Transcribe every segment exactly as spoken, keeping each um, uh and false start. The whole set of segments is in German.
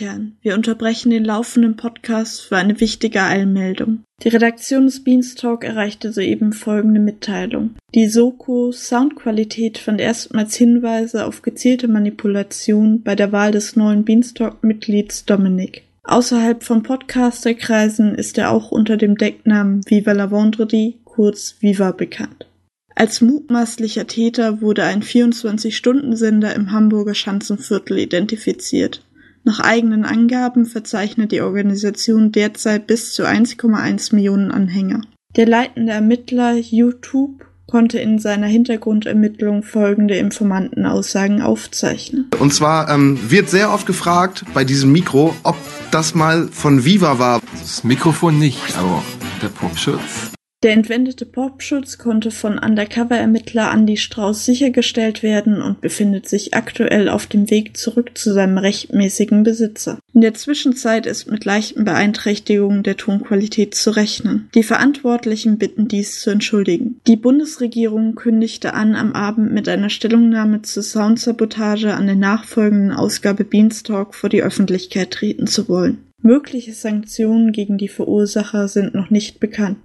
Herren, wir unterbrechen den laufenden Podcast für eine wichtige Eilmeldung. Die Redaktion des Beanstalk erreichte soeben folgende Mitteilung. Die Soko Soundqualität fand erstmals Hinweise auf gezielte Manipulation bei der Wahl des neuen Beanstalk-Mitglieds Dominik. Außerhalb von Podcasterkreisen ist er auch unter dem Decknamen Viva la Vendredi, kurz Viva, bekannt. Als mutmaßlicher Täter wurde ein vierundzwanzig-Stunden-Sender im Hamburger Schanzenviertel identifiziert. Nach eigenen Angaben verzeichnet die Organisation derzeit bis zu eins Komma eins Millionen Anhänger. Der leitende Ermittler YouTube konnte in seiner Hintergrundermittlung folgende Informantenaussagen aufzeichnen. Und zwar ähm, wird sehr oft gefragt bei diesem Mikro, ob das mal von Viva war. Das Mikrofon nicht, aber der Popschutz. Der entwendete Popschutz konnte von Undercover-Ermittler Andi Strauß sichergestellt werden und befindet sich aktuell auf dem Weg zurück zu seinem rechtmäßigen Besitzer. In der Zwischenzeit ist mit leichten Beeinträchtigungen der Tonqualität zu rechnen. Die Verantwortlichen bitten dies zu entschuldigen. Die Bundesregierung kündigte an, am Abend mit einer Stellungnahme zur Soundsabotage an der nachfolgenden Ausgabe Beanstalk vor die Öffentlichkeit treten zu wollen. Mögliche Sanktionen gegen die Verursacher sind noch nicht bekannt.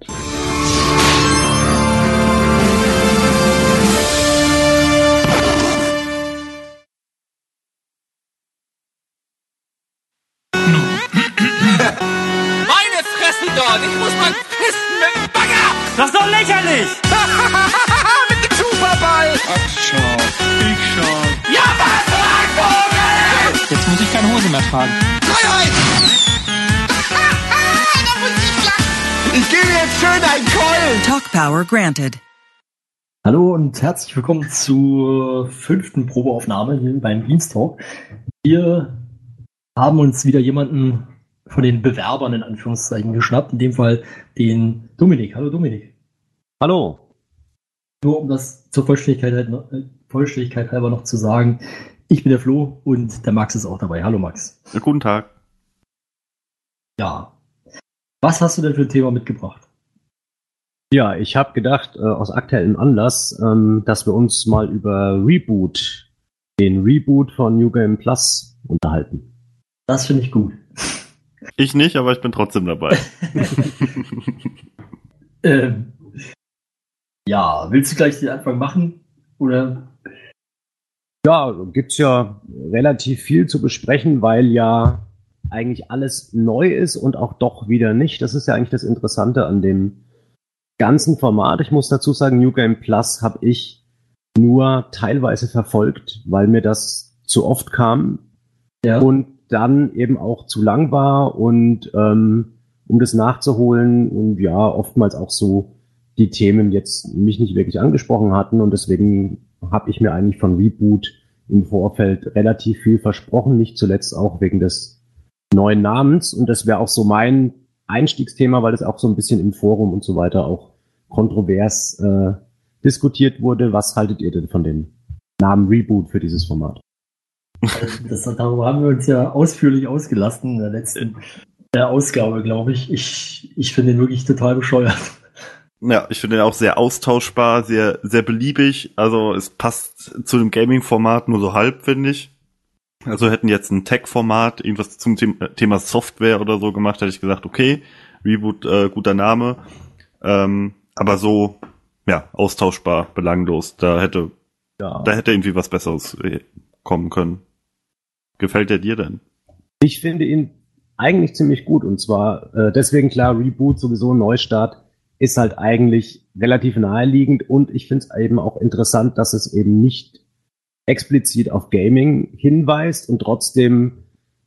Meine Fresse dort! Ich muss mal pissen mit dem Bagger! Das ist doch lächerlich! Mit dem Superball! Ach, schau. Ich schau. Ja, was, Vogel! Jetzt muss ich keine Hose mehr tragen. Freiheit! Da muss ich lachen! Ich gebe jetzt schön einen Keulen! Talk Power granted. Hallo und herzlich willkommen zur fünften Probeaufnahme hier beim Beanstalk. Wir haben uns wieder jemanden von den Bewerbern in Anführungszeichen geschnappt, in dem Fall den Dominik. Hallo Dominik. Hallo. Nur um das zur Vollständigkeit, halt noch, äh, Vollständigkeit halber noch zu sagen, ich bin der Flo und der Max ist auch dabei. Hallo Max. Ja, guten Tag. Ja. Was hast du denn für ein Thema mitgebracht? Ja, ich habe gedacht, äh, aus aktuellem Anlass, ähm, dass wir uns mal über Reboot, den Reboot von New Game Plus unterhalten. Das finde ich gut. Ich nicht, aber ich bin trotzdem dabei. ähm, ja, willst du gleich den Anfang machen? Oder? Ja, gibt's ja relativ viel zu besprechen, weil ja eigentlich alles neu ist und auch doch wieder nicht. Das ist ja eigentlich das Interessante an dem ganzen Format. Ich muss dazu sagen, New Game Plus habe ich nur teilweise verfolgt, weil mir das zu oft kam. Ja. Und dann eben auch zu lang war und ähm, um das nachzuholen und ja, oftmals auch so die Themen jetzt mich nicht wirklich angesprochen hatten und deswegen habe ich mir eigentlich von Reboot im Vorfeld relativ viel versprochen, nicht zuletzt auch wegen des neuen Namens und das wäre auch so mein Einstiegsthema, weil das auch so ein bisschen im Forum und so weiter auch kontrovers äh, diskutiert wurde. Was haltet ihr denn von dem Namen Reboot für dieses Format? Das, darüber haben wir uns ja ausführlich ausgelassen in der letzten äh, Ausgabe, glaube ich. Ich. Ich finde ihn wirklich total bescheuert. Ja, ich finde ihn auch sehr austauschbar, sehr sehr beliebig. Also es passt zu dem Gaming-Format nur so halb, finde ich. Also hätten jetzt ein Tech-Format, irgendwas zum Thema Software oder so gemacht, hätte ich gesagt, okay, Reboot, äh, guter Name. Ähm, aber so, ja, austauschbar, belanglos. Da hätte, ja. da hätte irgendwie was Besseres kommen können. Gefällt der dir denn? Ich finde ihn eigentlich ziemlich gut und zwar äh, deswegen klar, Reboot, sowieso ein Neustart, ist halt eigentlich relativ naheliegend und ich finde es eben auch interessant, dass es eben nicht explizit auf Gaming hinweist und trotzdem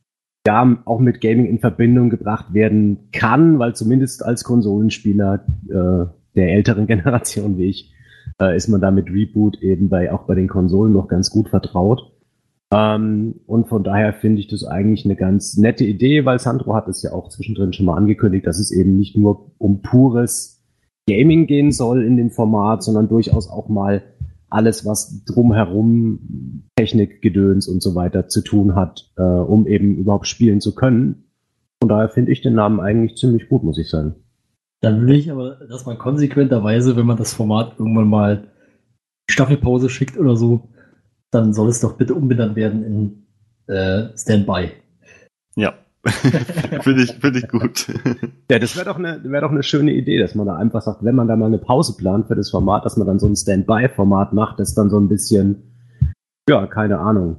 ja auch mit Gaming in Verbindung gebracht werden kann, weil zumindest als Konsolenspieler äh, der älteren Generation wie ich äh, ist man da mit Reboot eben bei auch bei den Konsolen noch ganz gut vertraut. Ähm, und von daher finde ich das eigentlich eine ganz nette Idee, weil Sandro hat es ja auch zwischendrin schon mal angekündigt, dass es eben nicht nur um pures Gaming gehen soll in dem Format, sondern durchaus auch mal alles, was drumherum Technikgedöns und so weiter zu tun hat, äh, um eben überhaupt spielen zu können. Von daher finde ich den Namen eigentlich ziemlich gut, muss ich sagen. Dann will ich aber, dass man konsequenterweise, wenn man das Format irgendwann mal Staffelpause schickt oder so, dann soll es doch bitte umbenannt werden in äh, Standby. Ja, finde ich, finde ich gut. Ja, das wäre doch eine wäre doch eine schöne Idee, dass man da einfach sagt, wenn man da mal eine Pause plant für das Format, dass man dann so ein Standby-Format macht, das dann so ein bisschen, ja, keine Ahnung.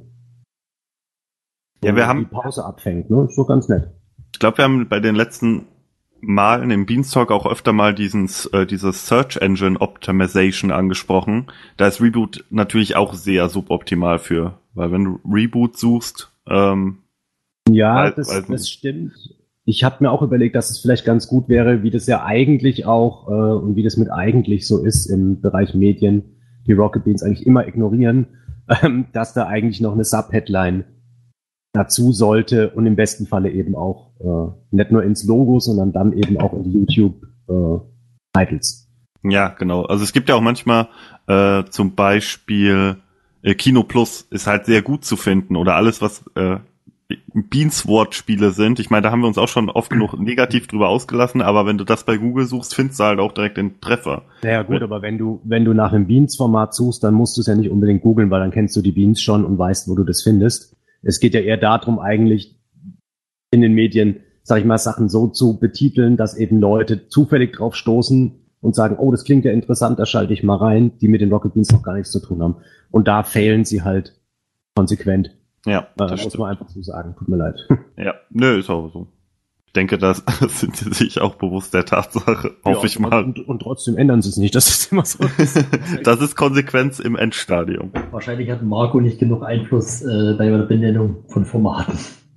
Ja, wir haben die Pause abfängt, ne? Ist doch ganz nett. Ich glaube, wir haben bei den letzten Malen im Beanstalk auch öfter mal diesen, äh, dieses Search Engine Optimization angesprochen. Da ist Reboot natürlich auch sehr suboptimal für, weil wenn du Reboot suchst, ähm, ja, weil, das, weil, das stimmt. Ich habe mir auch überlegt, dass es vielleicht ganz gut wäre, wie das ja eigentlich auch äh, und wie das mit eigentlich so ist im Bereich Medien, die Rocket Beans eigentlich immer ignorieren, ähm, dass da eigentlich noch eine Subheadline dazu sollte und im besten Falle eben auch äh, nicht nur ins Logo, sondern dann eben auch in die YouTube-Titles. Äh, ja, genau. Also es gibt ja auch manchmal äh, zum Beispiel äh, Kino Plus ist halt sehr gut zu finden oder alles, was äh, Beans-Wortspiele sind. Ich meine, da haben wir uns auch schon oft genug negativ drüber ausgelassen, aber wenn du das bei Google suchst, findest du halt auch direkt den Treffer. Naja gut, aber wenn du wenn du nach einem Beans-Format suchst, dann musst du es ja nicht unbedingt googeln, weil dann kennst du die Beans schon und weißt, wo du das findest. Es geht ja eher darum, eigentlich in den Medien, sag ich mal, Sachen so zu betiteln, dass eben Leute zufällig drauf stoßen und sagen, oh, das klingt ja interessant, da schalte ich mal rein, die mit den Rocket Beans noch gar nichts zu tun haben. Und da fehlen sie halt konsequent. Ja, das muss man einfach so sagen. Tut mir leid. Ja, nö, ist auch so. Ich denke, das sind sie sich auch bewusst der Tatsache, hoffe ja, ich mal. Und, und trotzdem ändern sie es nicht, das ist immer so. Das ist Konsequenz im Endstadium. Wahrscheinlich hat Marco nicht genug Einfluss äh, bei der Benennung von Formaten.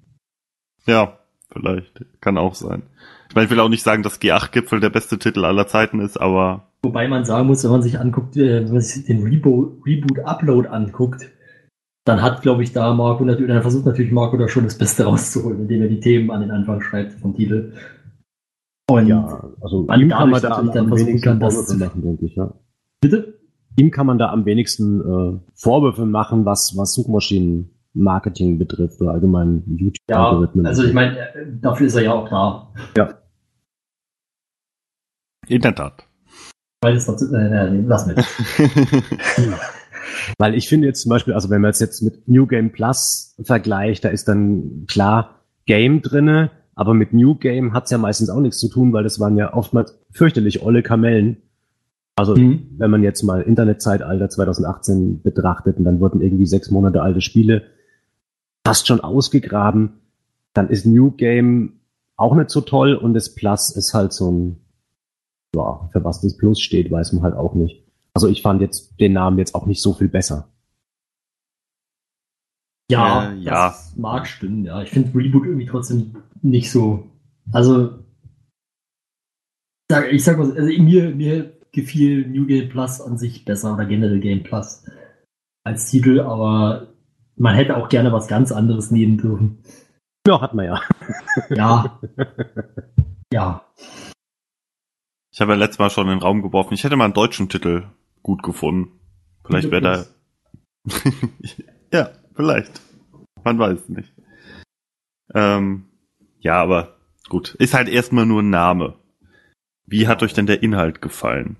Ja, vielleicht. Kann auch sein. Ich meine, ich will auch nicht sagen, dass G acht Gipfel der beste Titel aller Zeiten ist, aber... Wobei man sagen muss, wenn man sich anguckt, äh, wenn man sich den Rebo- Reboot-Upload anguckt, dann hat, glaube ich, da Marco natürlich, dann versucht natürlich Marco da schon das Beste rauszuholen, indem er die Themen an den Anfang schreibt vom Titel. Und ja, also man ihm kann man da am, am wenigsten Vorwürfe machen, denke ich, ja. Bitte? Ihm kann man da am wenigsten äh, Vorwürfe machen, was, was Suchmaschinenmarketing betrifft oder allgemein YouTube-Algorithmen. Ja, also ich meine, dafür ist er ja auch da. Ja. In der Tat. Weil es dazu, äh, nee, lass mich. Weil ich finde jetzt zum Beispiel, also wenn man es jetzt mit New Game Plus vergleicht, da ist dann klar Game drinne, aber mit New Game hat's ja meistens auch nichts zu tun, weil das waren ja oftmals fürchterlich olle Kamellen. Also mhm. wenn man jetzt mal Internetzeitalter zwanzig achtzehn betrachtet und dann wurden irgendwie sechs Monate alte Spiele fast schon ausgegraben, dann ist New Game auch nicht so toll und das Plus ist halt so ein, ja, für was das Plus steht, weiß man halt auch nicht. Also ich fand jetzt den Namen jetzt auch nicht so viel besser. Ja, äh, ja. Das mag stimmen, ja. Ich finde Reboot irgendwie trotzdem nicht so. Also, ich sag mal, also mir, mir gefiel New Game Plus an sich besser oder generell Game Plus als Titel, aber man hätte auch gerne was ganz anderes nehmen dürfen. Ja, hat man ja. Ja. Ja. Ich habe ja letztes Mal schon in den Raum geworfen. Ich hätte mal einen deutschen Titel gut gefunden. Vielleicht wäre da... Ja, vielleicht. Man weiß es nicht. Ähm, ja, aber gut. Ist halt erstmal nur ein Name. Wie hat euch denn der Inhalt gefallen?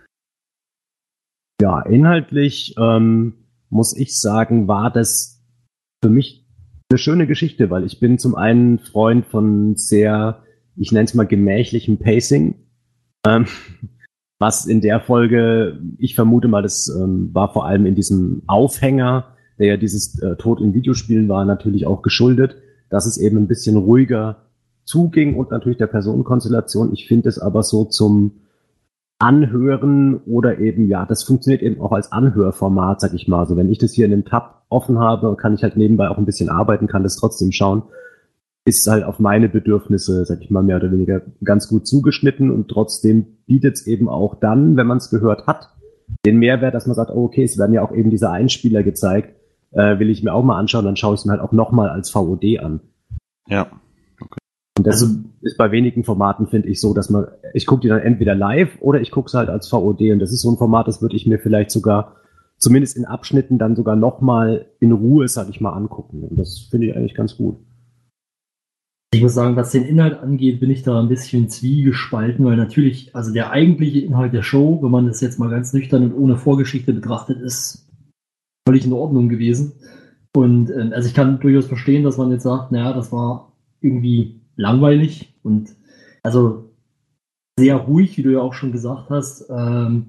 Ja, inhaltlich ähm, muss ich sagen, war das für mich eine schöne Geschichte, weil ich bin zum einen Freund von sehr, ich nenne es mal gemächlichem Pacing. Ähm, was in der Folge, ich vermute mal, das ähm, war vor allem in diesem Aufhänger, der ja dieses äh, Tod in Videospielen war, natürlich auch geschuldet, dass es eben ein bisschen ruhiger zuging und natürlich der Personenkonstellation. Ich finde es aber so zum Anhören oder eben, ja, das funktioniert eben auch als Anhörformat, sag ich mal. Also wenn ich das hier in dem Tab offen habe, kann ich halt nebenbei auch ein bisschen arbeiten, kann das trotzdem schauen. Ist halt auf meine Bedürfnisse, sag ich mal, mehr oder weniger ganz gut zugeschnitten und trotzdem bietet es eben auch dann, wenn man es gehört hat, den Mehrwert, dass man sagt, oh, okay, es werden ja auch eben diese Einspieler gezeigt, äh, will ich mir auch mal anschauen, dann schaue ich es mir halt auch nochmal als V O D an. Ja. Okay. Und das also, ist bei wenigen Formaten, finde ich, so, dass man, ich gucke die dann entweder live oder ich gucke es halt als V O D und das ist so ein Format, das würde ich mir vielleicht sogar, zumindest in Abschnitten, dann sogar nochmal in Ruhe, sag ich mal, angucken. Und das finde ich eigentlich ganz gut. Ich muss sagen, was den Inhalt angeht, bin ich da ein bisschen zwiegespalten, weil natürlich, also der eigentliche Inhalt der Show, wenn man das jetzt mal ganz nüchtern und ohne Vorgeschichte betrachtet, ist völlig in Ordnung gewesen. Und äh, also ich kann durchaus verstehen, dass man jetzt sagt, naja, das war irgendwie langweilig und also sehr ruhig, wie du ja auch schon gesagt hast. Ähm,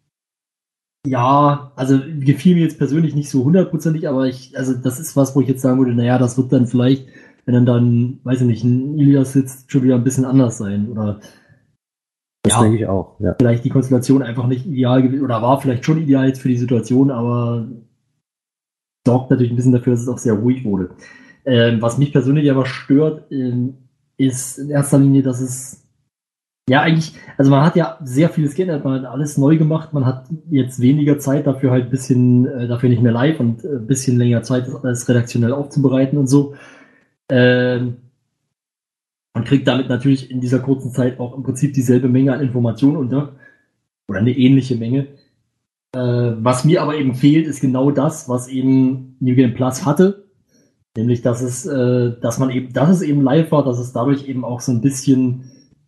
ja, also gefiel mir jetzt persönlich nicht so hundertprozentig, aber ich, also das ist was, wo ich jetzt sagen würde, naja, das wird dann vielleicht, wenn dann dann, weiß ich nicht, ein Ilias sitzt, schon wieder ein bisschen anders sein. Oder das ja, denke ich auch, ja. Vielleicht die Konstellation einfach nicht ideal gewesen, oder war vielleicht schon ideal jetzt für die Situation, aber sorgt natürlich ein bisschen dafür, dass es auch sehr ruhig wurde. Ähm, was mich persönlich aber stört, ähm, ist in erster Linie, dass es ja eigentlich, also man hat ja sehr vieles geändert, man hat alles neu gemacht, man hat jetzt weniger Zeit dafür halt ein bisschen, äh, dafür nicht mehr live und ein äh, bisschen länger Zeit, das alles redaktionell aufzubereiten und so. Ähm, man kriegt damit natürlich in dieser kurzen Zeit auch im Prinzip dieselbe Menge an Informationen unter, oder eine ähnliche Menge. Äh, was mir aber eben fehlt, ist genau das, was eben New Game Plus hatte. Nämlich, dass es, äh, dass man eben, dass es eben live war, dass es dadurch eben auch so ein bisschen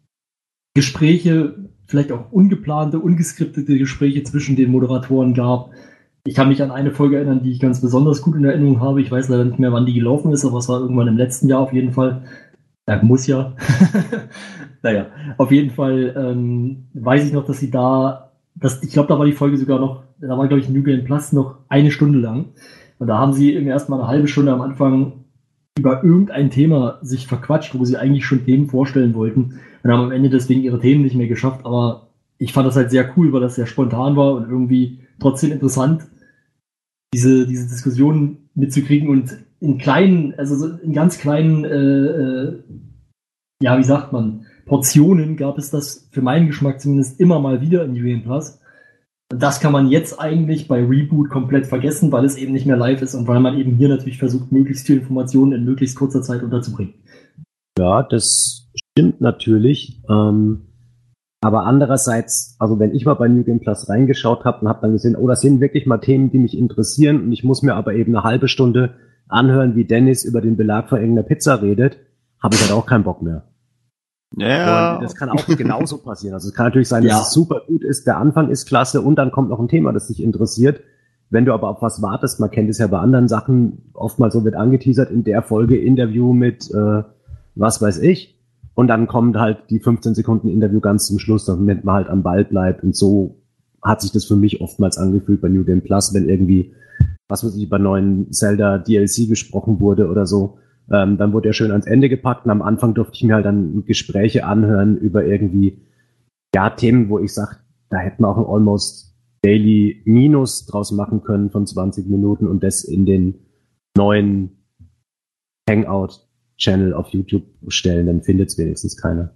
Gespräche, vielleicht auch ungeplante, ungeskriptete Gespräche zwischen den Moderatoren gab. Ich kann mich an eine Folge erinnern, die ich ganz besonders gut in Erinnerung habe. Ich weiß leider nicht mehr, wann die gelaufen ist, aber es war irgendwann im letzten Jahr auf jeden Fall. Ja, muss ja. Naja, auf jeden Fall ähm, weiß ich noch, dass sie da, dass, ich glaube, da war die Folge sogar noch, da war, glaube ich, New Game Plus noch eine Stunde lang. Und da haben sie im ersten Mal eine halbe Stunde am Anfang über irgendein Thema sich verquatscht, wo sie eigentlich schon Themen vorstellen wollten und haben am Ende deswegen ihre Themen nicht mehr geschafft. Aber ich fand das halt sehr cool, weil das sehr spontan war und irgendwie trotzdem interessant, diese, diese Diskussion mitzukriegen und in kleinen, also so in ganz kleinen, äh, äh, ja, wie sagt man, Portionen gab es das für meinen Geschmack zumindest immer mal wieder in New Game Plus. Und das kann man jetzt eigentlich bei Reboot komplett vergessen, weil es eben nicht mehr live ist und weil man eben hier natürlich versucht, möglichst viel Informationen in möglichst kurzer Zeit unterzubringen. Ja, das stimmt natürlich. Ähm, aber andererseits, also wenn ich mal bei New Game Plus reingeschaut habe und habe dann gesehen, oh, das sind wirklich mal Themen, die mich interessieren und ich muss mir aber eben eine halbe Stunde anhören, wie Dennis über den Belag von irgendeiner Pizza redet, habe ich halt auch keinen Bock mehr. Ja. Und das kann auch genauso passieren. Also es kann natürlich sein, dass Ja. es super gut ist, der Anfang ist klasse und dann kommt noch ein Thema, das dich interessiert. Wenn du aber auf was wartest, man kennt es ja bei anderen Sachen, oftmals so wird angeteasert, in der Folge Interview mit äh, was weiß ich und dann kommt halt die fünfzehn Sekunden Interview ganz zum Schluss, damit man halt am Ball bleibt und so hat sich das für mich oftmals angefühlt bei New Game Plus, wenn irgendwie, was weiß ich, über neuen Zelda D L C gesprochen wurde oder so. Ähm, dann wurde er schön ans Ende gepackt und am Anfang durfte ich mir halt dann Gespräche anhören über irgendwie, ja, Themen, wo ich sage, da hätten wir auch ein Almost Daily Minus draus machen können von zwanzig Minuten und das in den neuen Hangout-Channel auf YouTube stellen, dann findet es wenigstens keiner.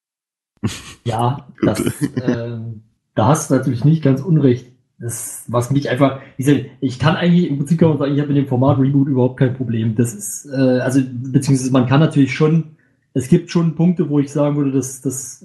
Ja, das, ähm, da hast du natürlich nicht ganz unrecht. Das, was mich einfach, wie gesagt, ich kann eigentlich, im Prinzip kann man sagen, ich habe mit dem Format Reboot überhaupt kein Problem. Das ist, äh, also, beziehungsweise man kann natürlich schon, es gibt schon Punkte, wo ich sagen würde, dass, das,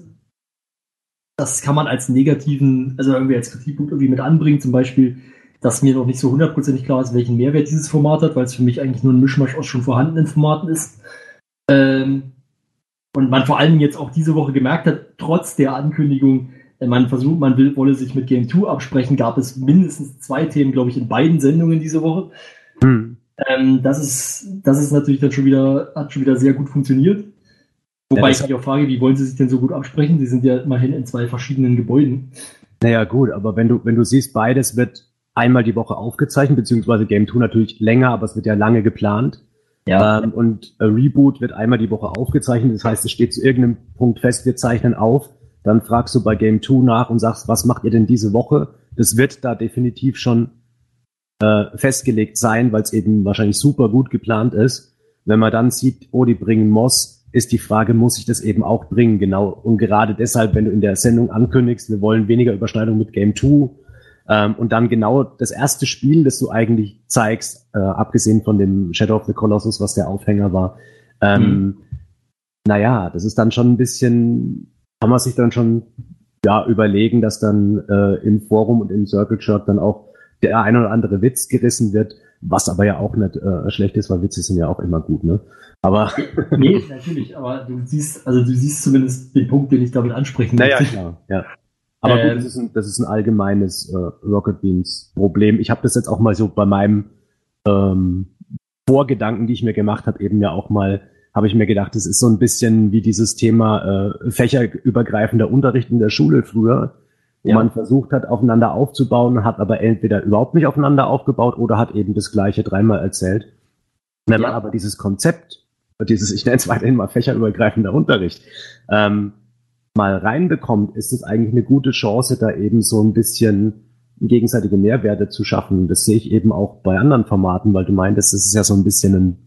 das kann man als negativen, also irgendwie als Kritikpunkt irgendwie mit anbringen, zum Beispiel, dass mir noch nicht so hundertprozentig klar ist, welchen Mehrwert dieses Format hat, weil es für mich eigentlich nur ein Mischmasch aus schon vorhandenen Formaten ist. Ähm, und man vor allem jetzt auch diese Woche gemerkt hat, trotz der Ankündigung, man versucht, man will, wolle sich mit Game zwei absprechen, gab es mindestens zwei Themen, glaube ich, in beiden Sendungen diese Woche. Hm. Ähm, das ist, das ist natürlich dann schon wieder, hat schon wieder sehr gut funktioniert. Wobei ja, ich mich auch frage, wie wollen sie sich denn so gut absprechen? Sie sind ja immerhin in zwei verschiedenen Gebäuden. Naja, gut, aber wenn du, wenn du siehst, beides wird einmal die Woche aufgezeichnet, beziehungsweise Game zwei natürlich länger, aber es wird ja lange geplant. Ja. Ähm, und äh, Reboot wird einmal die Woche aufgezeichnet, das heißt, es steht zu irgendeinem Punkt fest, wir zeichnen auf. Dann fragst du bei Game zwei nach und sagst, was macht ihr denn diese Woche? Das wird da definitiv schon äh, festgelegt sein, weil es eben wahrscheinlich super gut geplant ist. Wenn man dann sieht, oh, die bringen Moss, ist die Frage, muss ich das eben auch bringen? Genau. Und gerade deshalb, wenn du in der Sendung ankündigst, wir wollen weniger Überschneidung mit Game zwei ähm, und dann genau das erste Spiel, das du eigentlich zeigst, äh, abgesehen von dem Shadow of the Colossus, was der Aufhänger war, ähm, mhm. naja, das ist dann schon ein bisschen... kann man sich dann schon ja überlegen, dass dann äh, im Forum und im Circle Jerk dann auch der ein oder andere Witz gerissen wird, was aber ja auch nicht äh, schlecht ist, weil Witze sind ja auch immer gut, ne? Aber nee, natürlich, aber du siehst, also du siehst zumindest den Punkt, den ich damit ansprechen möchte. Naja, klar, ja. Aber ähm, gut, das ist ein, das ist ein allgemeines äh, Rocket Beans Problem. Ich habe das jetzt auch mal so bei meinem ähm, Vorgedanken, die ich mir gemacht habe, eben ja auch mal habe ich mir gedacht, es ist so ein bisschen wie dieses Thema äh, fächerübergreifender Unterricht in der Schule früher, wo ja. man versucht hat, aufeinander aufzubauen, hat aber entweder überhaupt nicht aufeinander aufgebaut oder hat eben das Gleiche dreimal erzählt. Wenn ja. man aber dieses Konzept, dieses, ich nenne es weiterhin mal fächerübergreifender Unterricht, ähm, mal reinbekommt, ist es eigentlich eine gute Chance, da eben so ein bisschen gegenseitige Mehrwerte zu schaffen. Das sehe ich eben auch bei anderen Formaten, weil du meintest, es ist ja so ein bisschen ein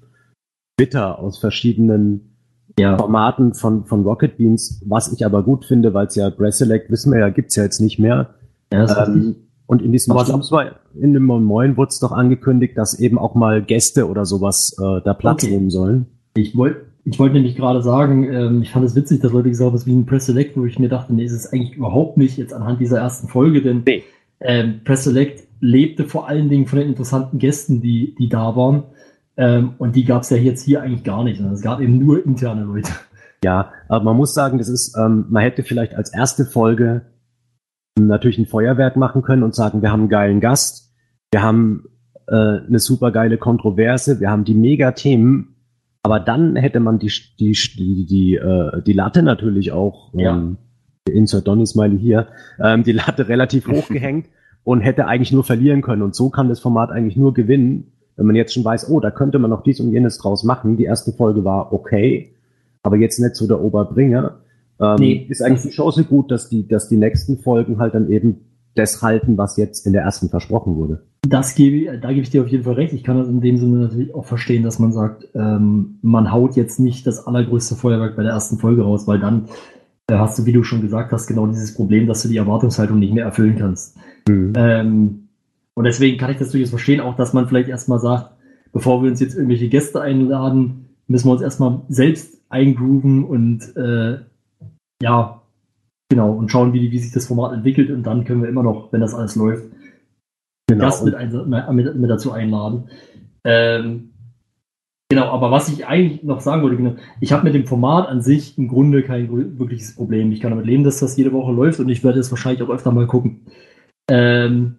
Bitter aus verschiedenen ja. Formaten von, von Rocket Beans, was ich aber gut finde, weil es ja Press Select, wissen wir ja, gibt's ja jetzt nicht mehr. Ja, ähm, und in diesem Schluss, in dem Moin wurde es doch angekündigt, dass eben auch mal Gäste oder sowas äh, da Platz okay. nehmen sollen. Ich wollte ich wollte nämlich gerade sagen, ähm, ich fand es witzig, dass Leute gesagt haben, was wie ein Press Select, wo ich mir dachte, nee, ist es eigentlich überhaupt nicht jetzt anhand dieser ersten Folge, denn nee. ähm, Press Select lebte vor allen Dingen von den interessanten Gästen, die, die da waren. Ähm, und die gab es ja jetzt hier eigentlich gar nicht. Es gab eben nur interne Leute. Ja, aber man muss sagen, das ist, ähm, man hätte vielleicht als erste Folge natürlich ein Feuerwerk machen können und sagen, wir haben einen geilen Gast, wir haben äh, eine super geile Kontroverse, wir haben die Mega-Themen, aber dann hätte man die die die die, äh, die Latte natürlich auch, ja. ähm, Insert Donny Smiley hier, ähm, die Latte relativ hoch gehängt und hätte eigentlich nur verlieren können. Und so kann das Format eigentlich nur gewinnen, wenn man jetzt schon weiß, oh, da könnte man noch dies und jenes draus machen. Die erste Folge war okay, aber jetzt nicht so der Oberbringer. Ähm, nee, ist eigentlich die Chance gut, dass die, dass die nächsten Folgen halt dann eben das halten, was jetzt in der ersten versprochen wurde. Das gebe, da gebe ich dir auf jeden Fall recht. Ich kann das in dem Sinne natürlich auch verstehen, dass man sagt, ähm, man haut jetzt nicht das allergrößte Feuerwerk bei der ersten Folge raus, weil dann äh, hast du, wie du schon gesagt hast, genau dieses Problem, dass du die Erwartungshaltung nicht mehr erfüllen kannst. Mhm. Ähm, Und deswegen kann ich das durchaus verstehen, auch dass man vielleicht erstmal sagt, bevor wir uns jetzt irgendwelche Gäste einladen, müssen wir uns erstmal selbst eingrooven und äh, ja, genau, und schauen, wie, wie sich das Format entwickelt und dann können wir immer noch, wenn das alles läuft, genau, Gast mit, ein, mit, mit dazu einladen. Ähm, genau, aber was ich eigentlich noch sagen wollte, genau, ich habe mit dem Format an sich im Grunde kein wirkliches Problem. Ich kann damit leben, dass das jede Woche läuft und ich werde es wahrscheinlich auch öfter mal gucken. Ähm,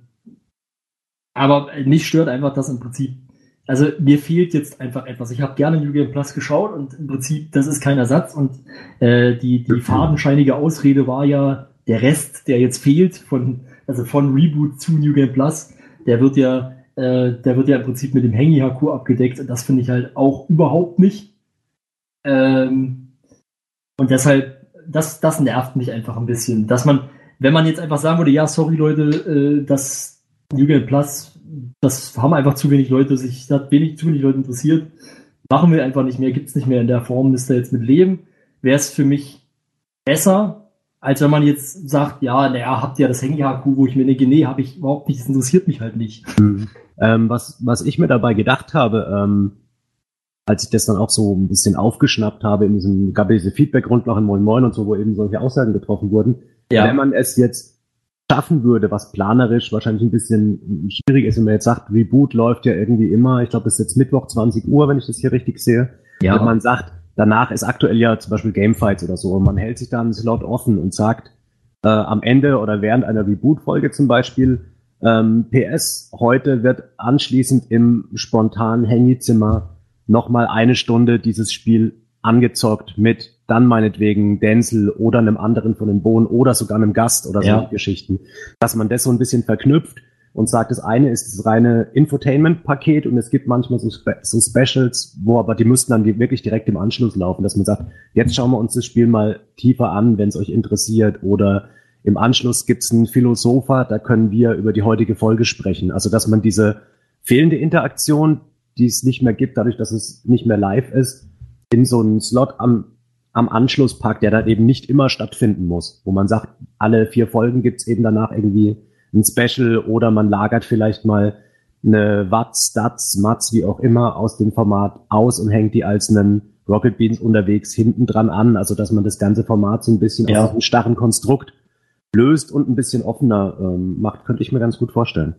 Aber mich stört einfach, dass im Prinzip, also mir fehlt jetzt einfach etwas. Ich habe gerne New Game Plus geschaut und im Prinzip, das ist kein Ersatz und äh, die, die fadenscheinige Ausrede war ja, der Rest, der jetzt fehlt, von, also von Reboot zu New Game Plus, der wird ja, äh, der wird ja im Prinzip mit dem Hengi-Haku abgedeckt und das finde ich halt auch überhaupt nicht. Ähm, und deshalb, das, das nervt mich einfach ein bisschen, dass man, wenn man jetzt einfach sagen würde, ja, sorry Leute, äh, das New Game Plus, das haben einfach zu wenig Leute, sich das hat wenig, zu wenig Leute interessiert. Machen wir einfach nicht mehr, gibt's nicht mehr in der Form, müsst ihr jetzt mit leben. Wäre es für mich besser, als wenn man jetzt sagt, ja, naja, habt ihr das Hengi-Haku, wo ich mir denke, nee, habe ich überhaupt nicht, das interessiert mich halt nicht. Mhm. Ähm, was, was ich mir dabei gedacht habe, ähm, als ich das dann auch so ein bisschen aufgeschnappt habe, in diesem, gab es diese Feedback-Rundloch in Moin Moin und so, wo eben solche Aussagen getroffen wurden. Ja. Wenn man es jetzt schaffen würde, was planerisch wahrscheinlich ein bisschen schwierig ist, wenn man jetzt sagt, Reboot läuft ja irgendwie immer, ich glaube, es ist jetzt Mittwoch zwanzig Uhr, wenn ich das hier richtig sehe. Ja. Wenn man sagt, danach ist aktuell ja zum Beispiel Gamefights oder so und man hält sich da einen Slot offen und sagt, äh, am Ende oder während einer Reboot-Folge zum Beispiel, ähm, P S, heute wird anschließend im spontanen Hengi-Zimmer nochmal eine Stunde dieses Spiel angezockt mit dann meinetwegen Denzel oder einem anderen von den Bohnen oder sogar einem Gast oder so ja. Geschichten. Dass man das so ein bisschen verknüpft und sagt, das eine ist das reine Infotainment-Paket und es gibt manchmal so, Spe- so Specials, wo aber die müssten dann wirklich direkt im Anschluss laufen, dass man sagt, jetzt schauen wir uns das Spiel mal tiefer an, wenn es euch interessiert, oder im Anschluss gibt's einen Philosopher, da können wir über die heutige Folge sprechen. Also dass man diese fehlende Interaktion, die es nicht mehr gibt, dadurch, dass es nicht mehr live ist, in so einen Slot am am Anschluss packt, der dann eben nicht immer stattfinden muss, wo man sagt, alle vier Folgen gibt's eben danach irgendwie ein Special oder man lagert vielleicht mal eine Watts, Stats, Mats, wie auch immer, aus dem Format aus und hängt die als einen Rocket Beans unterwegs hinten dran an, also dass man das ganze Format so ein bisschen ja. aus einem starren Konstrukt löst und ein bisschen offener ähm, macht, könnte ich mir ganz gut vorstellen.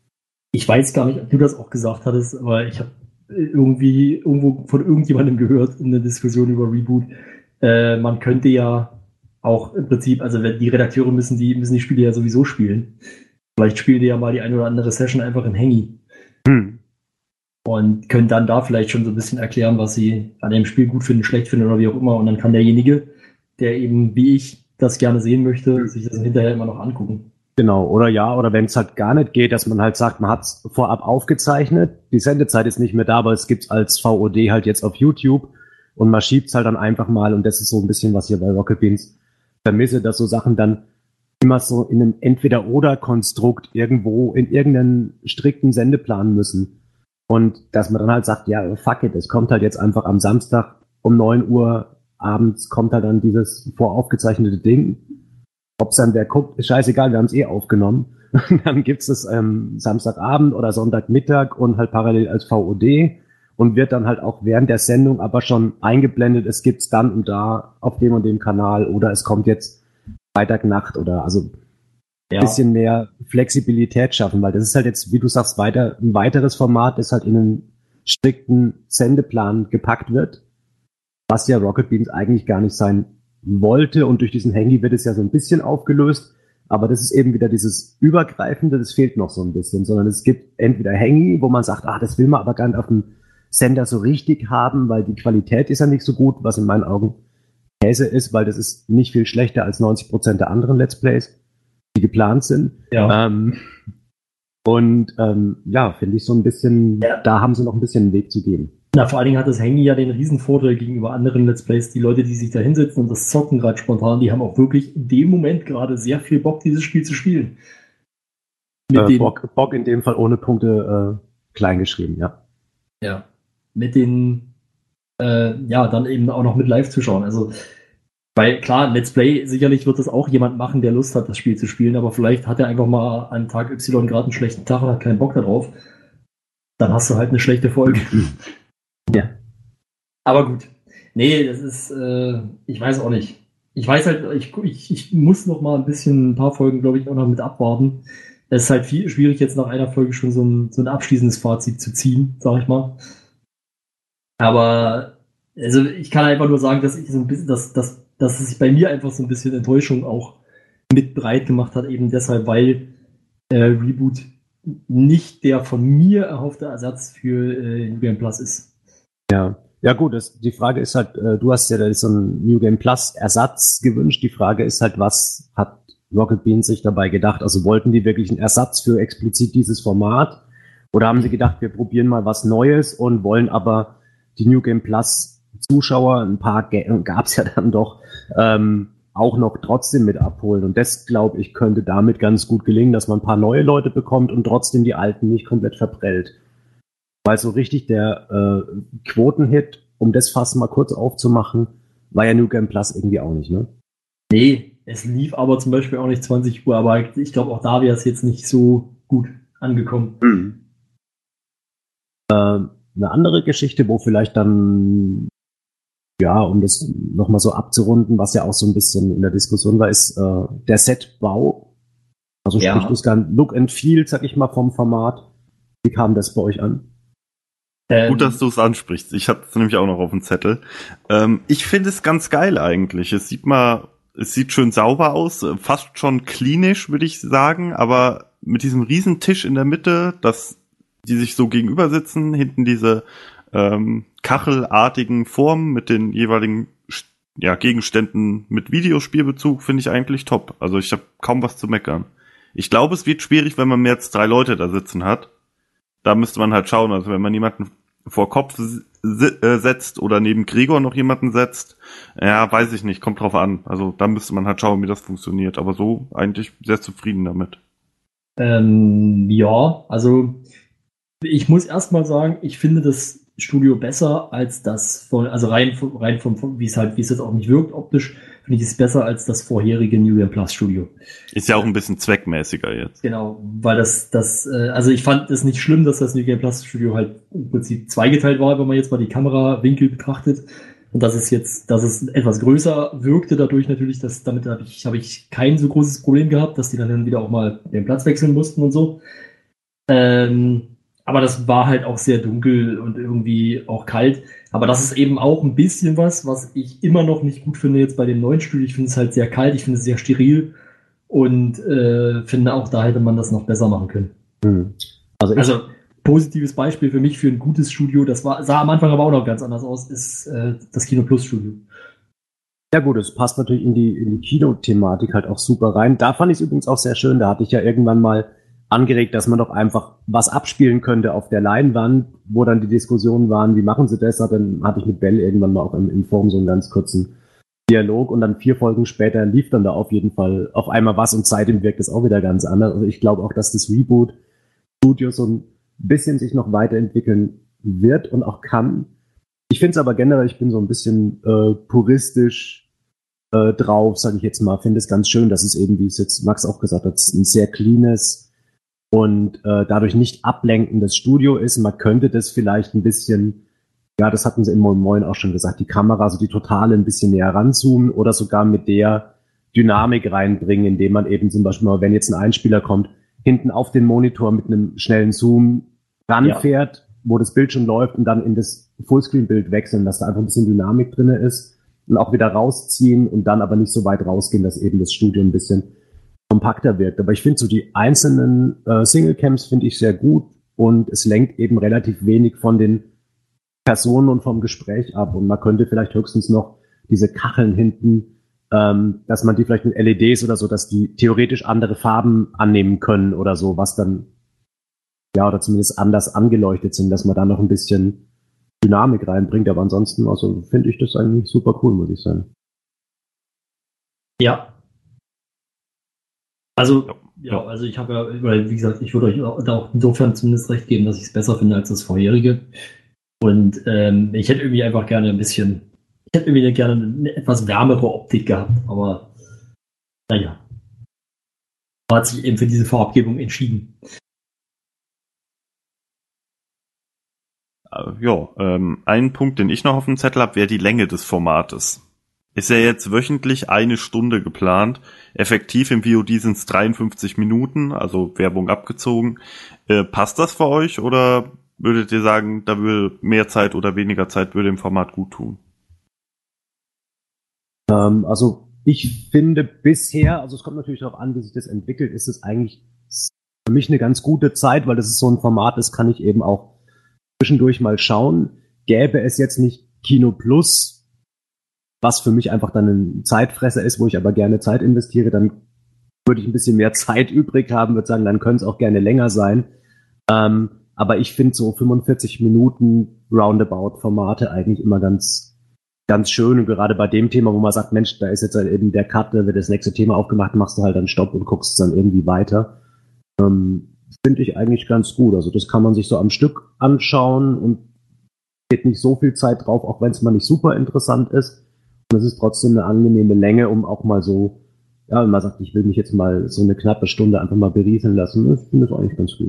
Ich weiß gar nicht, ob du das auch gesagt hattest, aber ich habe irgendwie irgendwo von irgendjemandem gehört in der Diskussion über Reboot. Äh, man könnte ja auch im Prinzip, also wenn die Redakteure müssen die müssen die Spiele ja sowieso spielen. Vielleicht spielen die ja mal die eine oder andere Session einfach in Hengi. Hm. und können dann da vielleicht schon so ein bisschen erklären, was sie an dem Spiel gut finden, schlecht finden oder wie auch immer. Und dann kann derjenige, der eben wie ich das gerne sehen möchte, sich das hinterher immer noch angucken. Genau, oder ja, oder wenn es halt gar nicht geht, dass man halt sagt, man hat es vorab aufgezeichnet, die Sendezeit ist nicht mehr da, aber es gibt's als V O D halt jetzt auf YouTube und man schiebt's halt dann einfach mal, und das ist so ein bisschen, was hier bei Rocket Beans vermisse, dass so Sachen dann immer so in einem Entweder-Oder-Konstrukt irgendwo in irgendeinen strikten Sendeplan müssen. Und dass man dann halt sagt, ja, fuck it, es kommt halt jetzt einfach am Samstag um neun Uhr abends kommt halt dann dieses voraufgezeichnete Ding. Ob's dann wer guckt, ist scheißegal, wir haben es eh aufgenommen. Dann gibt's es ähm, Samstagabend oder Sonntagmittag und halt parallel als V O D und wird dann halt auch während der Sendung aber schon eingeblendet, es gibt's dann und da auf dem und dem Kanal oder es kommt jetzt Freitagnacht oder also ein ja. bisschen mehr Flexibilität schaffen, weil das ist halt jetzt, wie du sagst, weiter ein weiteres Format, das halt in einen strikten Sendeplan gepackt wird, was ja Rocket Beans eigentlich gar nicht sein wollte, und durch diesen Handy wird es ja so ein bisschen aufgelöst, aber das ist eben wieder dieses Übergreifende, das fehlt noch so ein bisschen, sondern es gibt entweder Handy, wo man sagt, ah, das will man aber gar nicht auf dem Sender so richtig haben, weil die Qualität ist ja nicht so gut, was in meinen Augen Käse ist, weil das ist nicht viel schlechter als neunzig Prozent der anderen Let's Plays, die geplant sind. Ja. Ähm, und ähm, ja, finde ich so ein bisschen, ja. Da haben sie noch ein bisschen einen Weg zu gehen. Na, vor allen Dingen hat das Handy ja den riesen Vorteil gegenüber anderen Let's Plays. Die Leute, die sich da hinsetzen und das zocken gerade spontan, die haben auch wirklich in dem Moment gerade sehr viel Bock, dieses Spiel zu spielen. Mit äh, den, Bock, Bock in dem Fall ohne Punkte äh, klein geschrieben, ja. Ja, mit den, äh, ja, dann eben auch noch mit Live-Zuschauern. Also, weil klar, Let's Play, sicherlich wird das auch jemand machen, der Lust hat, das Spiel zu spielen, aber vielleicht hat er einfach mal an Tag Y gerade einen schlechten Tag und hat keinen Bock darauf. Dann hast du halt eine schlechte Folge. Ja. Aber gut. Nee, das ist, äh, ich weiß auch nicht. Ich weiß halt, ich, ich, ich muss noch mal ein bisschen, ein paar Folgen, glaube ich, auch noch mit abwarten. Es ist halt viel schwierig, jetzt nach einer Folge schon so ein, so ein abschließendes Fazit zu ziehen, sag ich mal. Aber, also ich kann einfach nur sagen, dass ich so ein bisschen, dass, dass, dass es sich bei mir einfach so ein bisschen Enttäuschung auch mit breit gemacht hat, eben deshalb, weil äh, Reboot nicht der von mir erhoffte Ersatz für äh, New Game Plus ist. Ja, ja gut, das, die Frage ist halt, äh, du hast ja da so einen New Game Plus Ersatz gewünscht. Die Frage ist halt, was hat Rocket Beans sich dabei gedacht? Also wollten die wirklich einen Ersatz für explizit dieses Format? Oder haben sie gedacht, wir probieren mal was Neues und wollen aber die New Game Plus Zuschauer, ein paar gab es ja dann doch, ähm, auch noch trotzdem mit abholen? Und das, glaube ich, könnte damit ganz gut gelingen, dass man ein paar neue Leute bekommt und trotzdem die alten nicht komplett verprellt. Weil so richtig der äh, Quotenhit, um das Fass mal kurz aufzumachen, war ja New Game Plus irgendwie auch nicht, ne? Nee, es lief aber zum Beispiel auch nicht zwanzig Uhr, aber ich glaube, auch da wäre es jetzt nicht so gut angekommen. Mhm. Äh, eine andere Geschichte, wo vielleicht dann, ja, um das nochmal so abzurunden, was ja auch so ein bisschen in der Diskussion war, ist äh, der Setbau. Also ja. sprich das ganze Look and Feel, sag ich mal, vom Format. Wie kam das bei euch an? Ähm, Gut, dass du es ansprichst. Ich hatte es nämlich auch noch auf dem Zettel. Ähm, ich finde es ganz geil eigentlich. Es sieht mal, es sieht schön sauber aus, fast schon klinisch, würde ich sagen, aber mit diesem riesen Tisch in der Mitte, dass die sich so gegenüber sitzen, hinten diese ähm, kachelartigen Formen mit den jeweiligen ja, Gegenständen mit Videospielbezug, finde ich eigentlich top. Also ich habe kaum was zu meckern. Ich glaube, es wird schwierig, wenn man mehr als drei Leute da sitzen hat. Da müsste man halt schauen, also wenn man jemanden vor Kopf setzt oder neben Gregor noch jemanden setzt, ja, weiß ich nicht, kommt drauf an. Also da müsste man halt schauen, wie das funktioniert. Aber so eigentlich sehr zufrieden damit. Ähm, ja, also ich muss erstmal sagen, ich finde das Studio besser als das von, also rein, rein vom, vom wie es halt, wie es jetzt auch nicht wirkt optisch, finde ich es besser als das vorherige New Game Plus Studio. Ist ja auch ein bisschen zweckmäßiger jetzt. Genau, weil das, das, äh, also ich fand es nicht schlimm, dass das New Game Plus Studio halt im Prinzip zweigeteilt war, wenn man jetzt mal die Kamerawinkel betrachtet. Und dass es jetzt, dass es etwas größer wirkte, dadurch natürlich, dass damit habe ich, habe ich kein so großes Problem gehabt, dass die dann wieder auch mal den Platz wechseln mussten und so. Ähm, aber das war halt auch sehr dunkel und irgendwie auch kalt. Aber das ist eben auch ein bisschen was, was ich immer noch nicht gut finde jetzt bei dem neuen Studio. Ich finde es halt sehr kalt, ich finde es sehr steril und äh, finde auch, da hätte man das noch besser machen können. Hm. Also, ich, also positives Beispiel für mich für ein gutes Studio, das war, sah am Anfang aber auch noch ganz anders aus, ist äh, das Kino Plus Studio. Ja gut, es passt natürlich in die, in die Kinothematik halt auch super rein. Da fand ich es übrigens auch sehr schön, da hatte ich ja irgendwann mal angeregt, dass man doch einfach was abspielen könnte auf der Leinwand, wo dann die Diskussionen waren, wie machen sie das? Dann hatte ich mit Bell irgendwann mal auch im, im Forum so einen ganz kurzen Dialog und dann vier Folgen später lief dann da auf jeden Fall auf einmal was und seitdem wirkt es auch wieder ganz anders. Also ich glaube auch, dass das Reboot-Studio so ein bisschen sich noch weiterentwickeln wird und auch kann. Ich finde es aber generell, ich bin so ein bisschen äh, puristisch äh, drauf, sage ich jetzt mal, finde es ganz schön, dass es eben, wie es jetzt Max auch gesagt hat, ein sehr cleanes und äh, dadurch nicht ablenkendes Studio ist. Man könnte das vielleicht ein bisschen, ja, das hatten sie im Moin Moin auch schon gesagt, die Kamera, so die Totale ein bisschen näher ranzoomen oder sogar mit der Dynamik reinbringen, indem man eben zum Beispiel mal, wenn jetzt ein Einspieler kommt, hinten auf den Monitor mit einem schnellen Zoom ranfährt, ja, wo das Bild schon läuft und dann in das Fullscreen-Bild wechseln, dass da einfach ein bisschen Dynamik drin ist und auch wieder rausziehen und dann aber nicht so weit rausgehen, dass eben das Studio ein bisschen kompakter wirkt. Aber ich finde so die einzelnen äh, Single-Cams finde ich sehr gut und es lenkt eben relativ wenig von den Personen und vom Gespräch ab und man könnte vielleicht höchstens noch diese Kacheln hinten, ähm, dass man die vielleicht mit L E Ds oder so, dass die theoretisch andere Farben annehmen können oder so, was dann ja, oder zumindest anders angeleuchtet sind, dass man da noch ein bisschen Dynamik reinbringt, aber ansonsten, also finde ich das eigentlich super cool, muss ich sagen. Ja. Also, ja, also ich habe ja, weil, wie gesagt, ich würde euch auch, auch insofern zumindest recht geben, dass ich es besser finde als das vorherige. Und ähm, ich hätte irgendwie einfach gerne ein bisschen, ich hätte irgendwie gerne eine etwas wärmere Optik gehabt, aber naja. Man hat sich eben für diese Farbgebung entschieden. Ja, ähm, ein Punkt, den ich noch auf dem Zettel habe, wäre die Länge des Formates. Ist ja jetzt wöchentlich eine Stunde geplant. Effektiv im V O D sind es dreiundfünfzig Minuten, also Werbung abgezogen. Äh, passt das für euch oder würdet ihr sagen, da würde mehr Zeit oder weniger Zeit würde dem Format gut tun? Ähm, also ich finde bisher, also es kommt natürlich darauf an, wie sich das entwickelt, ist es eigentlich für mich eine ganz gute Zeit, weil das ist so ein Format, das kann ich eben auch zwischendurch mal schauen. Gäbe es jetzt nicht Kino Plus, was für mich einfach dann ein Zeitfresser ist, wo ich aber gerne Zeit investiere, dann würde ich ein bisschen mehr Zeit übrig haben, würde sagen, dann könnte es auch gerne länger sein. Ähm, aber ich finde so fünfundvierzig Minuten Roundabout-Formate eigentlich immer ganz, ganz schön. Und gerade bei dem Thema, wo man sagt, Mensch, da ist jetzt halt eben der Cut, da wird das nächste Thema aufgemacht, machst du halt dann Stopp und guckst dann irgendwie weiter. Ähm, finde ich eigentlich ganz gut. Also das kann man sich so am Stück anschauen und geht nicht so viel Zeit drauf, auch wenn es mal nicht super interessant ist. Und es ist trotzdem eine angenehme Länge, um auch mal so, ja, wenn man sagt, ich will mich jetzt mal so eine knappe Stunde einfach mal berieseln lassen. Ich finde das eigentlich ganz gut.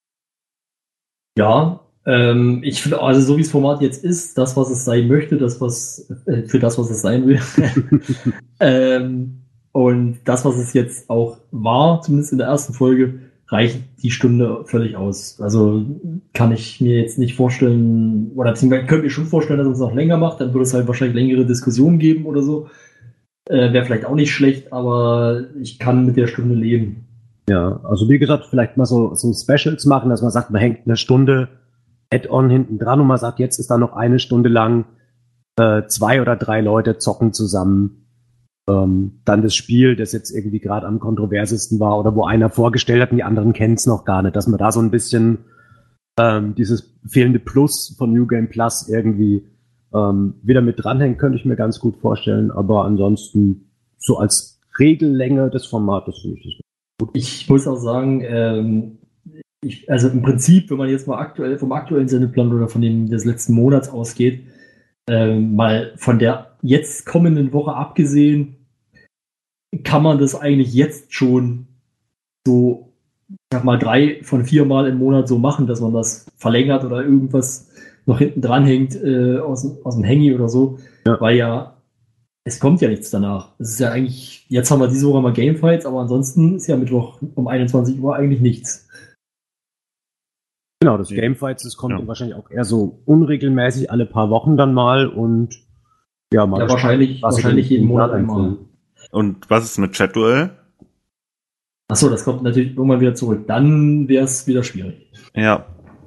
Ja, ähm, ich finde, also so wie das Format jetzt ist, das, was es sein möchte, das, was, äh, für das, was es sein will. ähm, und das, was es jetzt auch war, zumindest in der ersten Folge, reicht die Stunde völlig aus. Also kann ich mir jetzt nicht vorstellen, oder beziehungsweise könnte mir schon vorstellen, dass es noch länger macht, dann würde es halt wahrscheinlich längere Diskussionen geben oder so. Äh, Wäre vielleicht auch nicht schlecht, aber ich kann mit der Stunde leben. Ja, also wie gesagt, vielleicht mal so, so Specials machen, dass man sagt, man hängt eine Stunde Add-on hinten dran und man sagt, jetzt ist da noch eine Stunde lang äh, zwei oder drei Leute zocken zusammen. Ähm, dann das Spiel, das jetzt irgendwie gerade am kontroversesten war oder wo einer vorgestellt hat und die anderen kennen es noch gar nicht, dass man da so ein bisschen ähm, dieses fehlende Plus von New Game Plus irgendwie ähm, wieder mit dranhängt, könnte ich mir ganz gut vorstellen, aber ansonsten so als Regellänge des Formates finde ich das gut. Ich muss auch sagen, ähm, ich, also im Prinzip, wenn man jetzt mal aktuell vom aktuellen Sendeplan oder von dem des letzten Monats ausgeht, ähm, mal von der jetzt kommenden Woche abgesehen, kann man das eigentlich jetzt schon so, ich sag mal, drei von vier Mal im Monat so machen, dass man das verlängert oder irgendwas noch hinten dran hängt äh, aus, aus dem Hangy oder so, ja. Weil ja, es kommt ja nichts danach. Es ist ja eigentlich, jetzt haben wir diese Woche mal Gamefights, aber ansonsten ist ja Mittwoch um einundzwanzig Uhr eigentlich nichts. Genau, das Gamefights, das kommt ja wahrscheinlich auch eher so unregelmäßig alle paar Wochen dann mal und ja, mal ja, wahrscheinlich, wahrscheinlich jeden Monat einmal. Und was ist mit Chat-Duell? Achso, das kommt natürlich irgendwann wieder zurück. Dann wäre es wieder schwierig. Ja,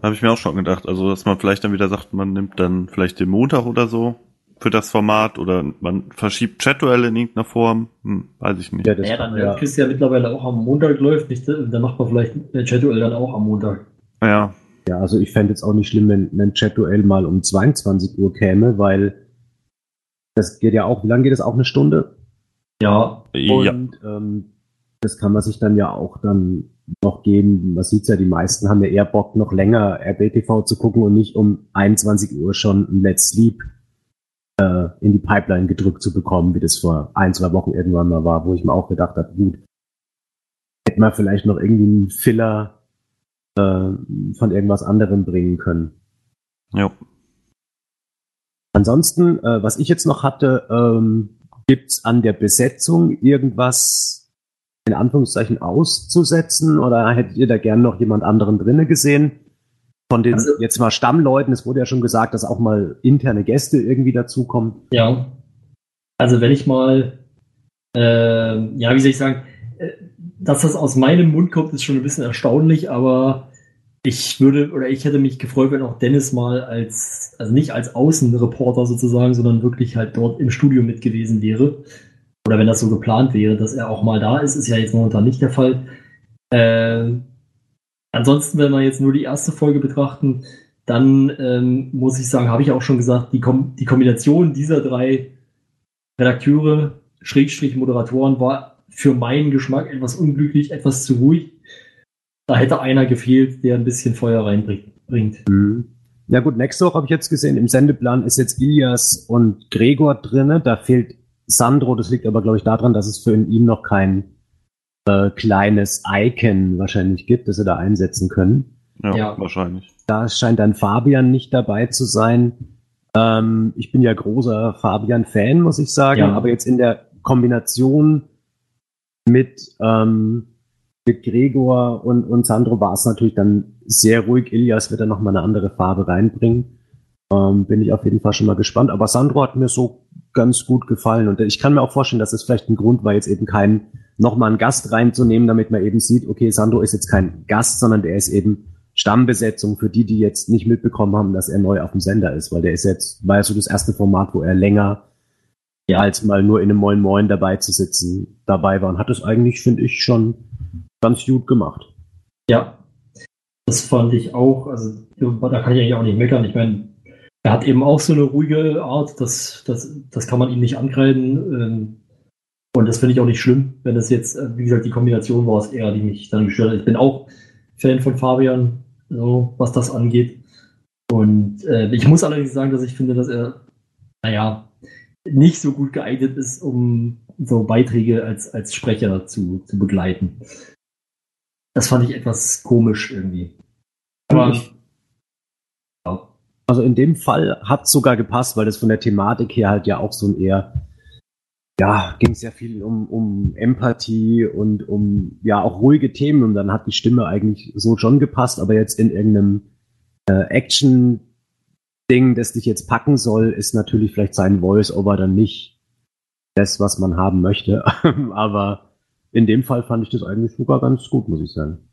habe ich mir auch schon gedacht. Also, dass man vielleicht dann wieder sagt, man nimmt dann vielleicht den Montag oder so für das Format oder man verschiebt Chat-Duelle in irgendeiner Form. Hm, weiß ich nicht. Ja, das ja, dann, ja. Chris ja mittlerweile auch am Montag läuft, nicht, dann macht man vielleicht ein Chat-Duell dann auch am Montag. Ja. Ja, also ich fände jetzt auch nicht schlimm, wenn ein Chat-Duell mal um zweiundzwanzig Uhr käme, weil das geht ja auch, wie lange geht das? Auch eine Stunde? Ja. Und ja. Ähm, das kann man sich dann ja auch dann noch geben. Man sieht's ja, die meisten haben ja eher Bock, noch länger R B T V zu gucken und nicht um einundzwanzig Uhr schon ein Let's Sleep äh, in die Pipeline gedrückt zu bekommen, wie das vor ein, zwei Wochen irgendwann mal war, wo ich mir auch gedacht habe, gut, hätte man vielleicht noch irgendwie einen Filler von irgendwas anderem bringen können. Ja. Ansonsten, äh, was ich jetzt noch hatte, ähm, gibt's an der Besetzung irgendwas in Anführungszeichen auszusetzen oder hättet ihr da gern noch jemand anderen drinne gesehen? Von den also, jetzt mal Stammleuten, es wurde ja schon gesagt, dass auch mal interne Gäste irgendwie dazukommen. Ja. Also wenn ich mal, äh, ja, wie soll ich sagen, äh, dass das aus meinem Mund kommt, ist schon ein bisschen erstaunlich, aber ich würde, oder ich hätte mich gefreut, wenn auch Dennis mal als, also nicht als Außenreporter sozusagen, sondern wirklich halt dort im Studio mit gewesen wäre. Oder wenn das so geplant wäre, dass er auch mal da ist, ist ja jetzt momentan nicht der Fall. Äh, ansonsten, wenn wir jetzt nur die erste Folge betrachten, dann ähm, muss ich sagen, habe ich auch schon gesagt, die, Kom- die Kombination dieser drei Redakteure, Schrägstrich Moderatoren, war für meinen Geschmack etwas unglücklich, etwas zu ruhig. Da hätte einer gefehlt, der ein bisschen Feuer reinbringt. Mhm. Ja gut, nächste Woche habe ich jetzt gesehen, im Sendeplan ist jetzt Ilias und Gregor drinne. Da fehlt Sandro, das liegt aber, glaube ich, daran, dass es für ihn noch kein äh, kleines Icon wahrscheinlich gibt, das sie da einsetzen können. Ja, ja, wahrscheinlich. Da scheint dann Fabian nicht dabei zu sein. Ähm, ich bin ja großer Fabian-Fan, muss ich sagen, ja. Aber jetzt in der Kombination mit, ähm, mit Gregor und, und Sandro war es natürlich dann sehr ruhig. Ilias wird dann nochmal eine andere Farbe reinbringen. Ähm, bin ich auf jeden Fall schon mal gespannt. Aber Sandro hat mir so ganz gut gefallen. Und ich kann mir auch vorstellen, dass das vielleicht ein Grund war, jetzt eben keinen nochmal einen Gast reinzunehmen, damit man eben sieht, okay, Sandro ist jetzt kein Gast, sondern der ist eben Stammbesetzung für die, die jetzt nicht mitbekommen haben, dass er neu auf dem Sender ist. Weil der ist jetzt, war ja so das erste Format, wo er länger ja. als mal nur in einem Moin Moin dabei zu sitzen dabei war. Und hat es eigentlich, finde ich, schon ganz gut gemacht. Ja, das fand ich auch. Also da kann ich eigentlich auch nicht meckern. Ich meine, er hat eben auch so eine ruhige Art. Das, das, das kann man ihm nicht ankreiden. Und das finde ich auch nicht schlimm, wenn das jetzt, wie gesagt, die Kombination war es eher, die mich dann gestört hat. Ich bin auch Fan von Fabian, so was das angeht. Und äh, ich muss allerdings sagen, dass ich finde, dass er, naja, nicht so gut geeignet ist, um so Beiträge als, als Sprecher zu, zu begleiten. Das fand ich etwas komisch irgendwie. Aber ich, ja. Also in dem Fall hat es sogar gepasst, weil das von der Thematik her halt ja auch so ein eher, ja, ging es ja viel um, um Empathie und um ja auch ruhige Themen und dann hat die Stimme eigentlich so schon gepasst, aber jetzt in irgendeinem äh, Action-Ding, das dich jetzt packen soll, ist natürlich vielleicht sein Voice-Over dann nicht das, was man haben möchte, aber in dem Fall fand ich das eigentlich sogar ganz gut, muss ich sagen.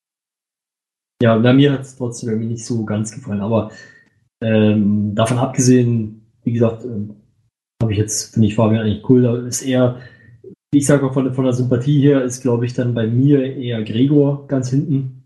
Ja, bei mir hat es trotzdem irgendwie nicht so ganz gefallen, aber ähm, davon abgesehen, wie gesagt, ähm, habe ich jetzt, finde ich Fabian eigentlich cool, da ist eher, wie ich sage auch von, von der Sympathie her, ist glaube ich dann bei mir eher Gregor ganz hinten.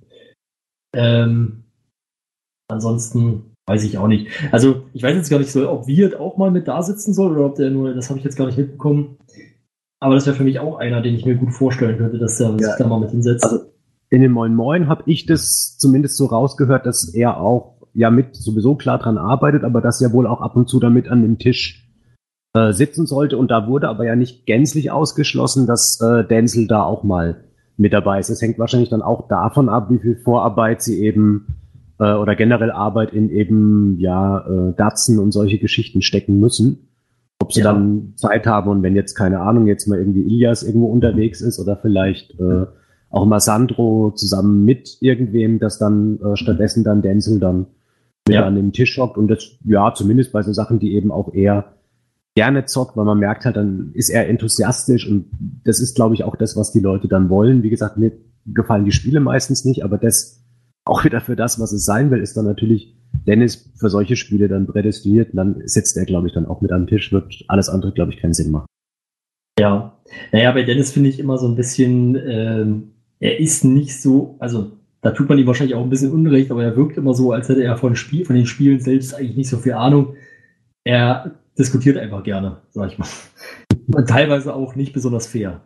Ähm, ansonsten weiß ich auch nicht. Also ich weiß jetzt gar nicht so, ob Wirt auch mal mit da sitzen soll oder ob der nur, das habe ich jetzt gar nicht mitbekommen. Aber das wäre für mich auch einer, den ich mir gut vorstellen könnte, dass der ja. sich da mal mit hinsetzt. Also in dem Moin Moin habe ich das zumindest so rausgehört, dass er auch ja mit sowieso klar dran arbeitet, aber dass er wohl auch ab und zu damit an dem Tisch äh, sitzen sollte. Und da wurde aber ja nicht gänzlich ausgeschlossen, dass äh, Denzel da auch mal mit dabei ist. Es hängt wahrscheinlich dann auch davon ab, wie viel Vorarbeit sie eben äh, oder generell Arbeit in eben ja äh, Datzen und solche Geschichten stecken müssen. Ob sie ja. dann Zeit haben und wenn jetzt, keine Ahnung, jetzt mal irgendwie Ilias irgendwo unterwegs ist oder vielleicht äh, auch mal Sandro zusammen mit irgendwem, dass dann äh, stattdessen dann Denzel dann mit ja. an dem Tisch hockt und das, ja, zumindest bei so Sachen, die eben auch eher gerne zockt, weil man merkt halt, dann ist er enthusiastisch und das ist, glaube ich, auch das, was die Leute dann wollen. Wie gesagt, mir gefallen die Spiele meistens nicht, aber das, auch wieder für das, was es sein will, ist dann natürlich Dennis für solche Spiele dann prädestiniert. Und dann sitzt er, glaube ich, dann auch mit am Tisch, wird alles andere, glaube ich, keinen Sinn machen. Ja, naja, bei Dennis finde ich immer so ein bisschen, ähm, er ist nicht so, also da tut man ihm wahrscheinlich auch ein bisschen Unrecht, aber er wirkt immer so, als hätte er von, Spiel, von den Spielen selbst eigentlich nicht so viel Ahnung. Er diskutiert einfach gerne, sag ich mal. Und teilweise auch nicht besonders fair.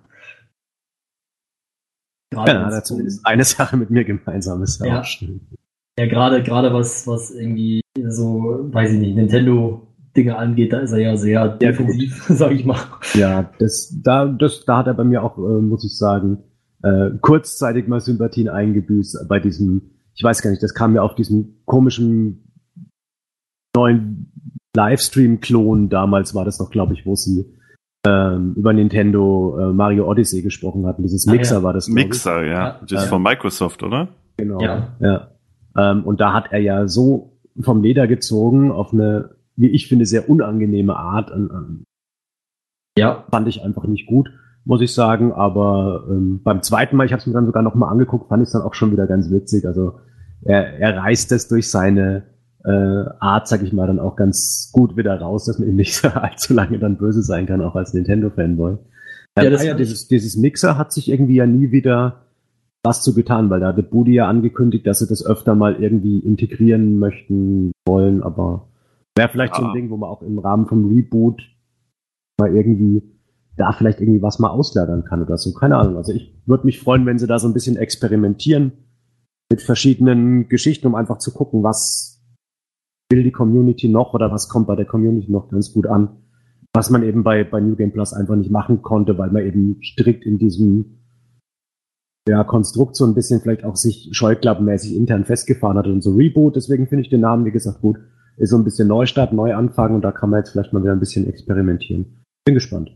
Gerade ja, hat er zumindest eine Sache mit mir gemeinsam, ist ja, ja auch schön. Ja, gerade, gerade was, was irgendwie so, weiß ich nicht, Nintendo-Dinge angeht, da ist er ja sehr defensiv, sag ich mal. Ja, das, da, das, da hat er bei mir auch, äh, muss ich sagen, äh, kurzzeitig mal Sympathien eingebüßt bei diesem, ich weiß gar nicht, das kam ja auf diesem komischen neuen Livestream-Klon, damals war das noch, glaube ich, wo sie ähm, über Nintendo äh, Mario Odyssey gesprochen hatten. Dieses Mixer ah, ja. war das. Mixer, ich. ja. Das ist äh, von Microsoft, oder? Genau. Ja. ja. Ähm, und da hat er ja so vom Leder gezogen auf eine, wie ich finde, sehr unangenehme Art. An, an, ja. Fand ich einfach nicht gut, muss ich sagen. Aber ähm, beim zweiten Mal, ich habe es mir dann sogar nochmal angeguckt, fand ich es dann auch schon wieder ganz witzig. Also er, er reißt es durch seine äh, Art, sag ich mal, dann auch ganz gut wieder raus, dass man ihm nicht so allzu lange dann böse sein kann, auch als Nintendo-Fanboy. Ja, ähm, das ja, dieses, dieses Mixer hat sich irgendwie ja nie wieder was zu getan, weil da hatte Budi ja angekündigt, dass sie das öfter mal irgendwie integrieren möchten wollen, aber wäre vielleicht ja. so ein Ding, wo man auch im Rahmen vom Reboot mal irgendwie da vielleicht irgendwie was mal auslagern kann oder so, keine Ahnung. Also ich würde mich freuen, wenn sie da so ein bisschen experimentieren mit verschiedenen Geschichten, um einfach zu gucken, was will die Community noch oder was kommt bei der Community noch ganz gut an, was man eben bei, bei New Game Plus einfach nicht machen konnte, weil man eben strikt in diesem ja, Konstrukt so ein bisschen vielleicht auch sich scheuklappenmäßig intern festgefahren hat und so Reboot, deswegen finde ich den Namen, wie gesagt, gut. Ist so ein bisschen Neustart, Neuanfang und da kann man jetzt vielleicht mal wieder ein bisschen experimentieren. Bin gespannt.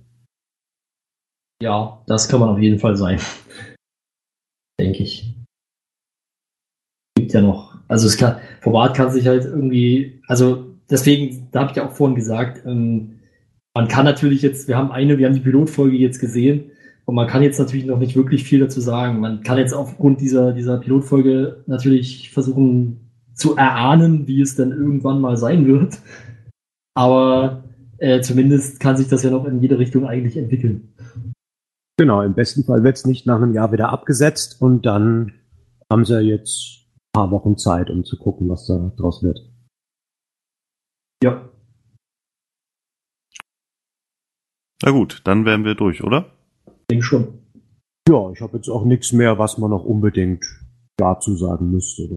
Ja, das kann man auf jeden Fall sein. Denke ich. Gibt ja noch, also es kann, Format kann sich halt irgendwie, also deswegen, da habe ich ja auch vorhin gesagt, ähm, man kann natürlich jetzt, wir haben eine, wir haben die Pilotfolge jetzt gesehen, und man kann jetzt natürlich noch nicht wirklich viel dazu sagen. Man kann jetzt aufgrund dieser, dieser Pilotfolge natürlich versuchen zu erahnen, wie es denn irgendwann mal sein wird. Aber äh, zumindest kann sich das ja noch in jede Richtung eigentlich entwickeln. Genau, im besten Fall wird es nicht nach einem Jahr wieder abgesetzt und dann haben sie jetzt ein paar Wochen Zeit, um zu gucken, was da draus wird. Ja. Na gut, dann wären wir durch, oder? Denke schon. Ja, ich habe jetzt auch nichts mehr, was man noch unbedingt dazu sagen müsste.